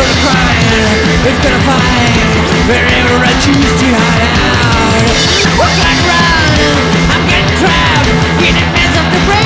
gonna cry, it's gonna fight wherever I choose to hide out. Walk like around, I'm getting trapped in the midst of the brain.